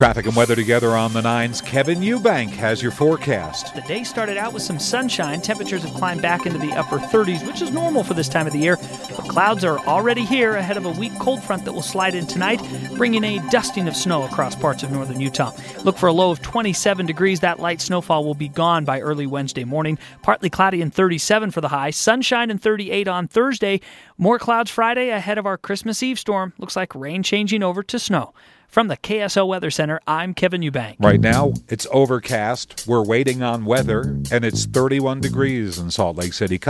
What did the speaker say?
Traffic and weather together on the 9s. Kevin Eubank has your forecast. The day started out with some sunshine. Temperatures have climbed back into the upper 30s, which is normal for this time of the year. But clouds are already here ahead of a weak cold front that will slide in tonight, bringing a dusting of snow across parts of northern Utah. Look for a low of 27 degrees. That light snowfall will be gone by early Wednesday morning. Partly cloudy and 37 for the high. Sunshine and 38 on Thursday. More clouds Friday ahead of our Christmas Eve storm. Looks like rain changing over to snow. From the KSO Weather Center, I'm Kevin Eubank. Right now, it's overcast. We're waiting on weather, and it's 31 degrees in Salt Lake City.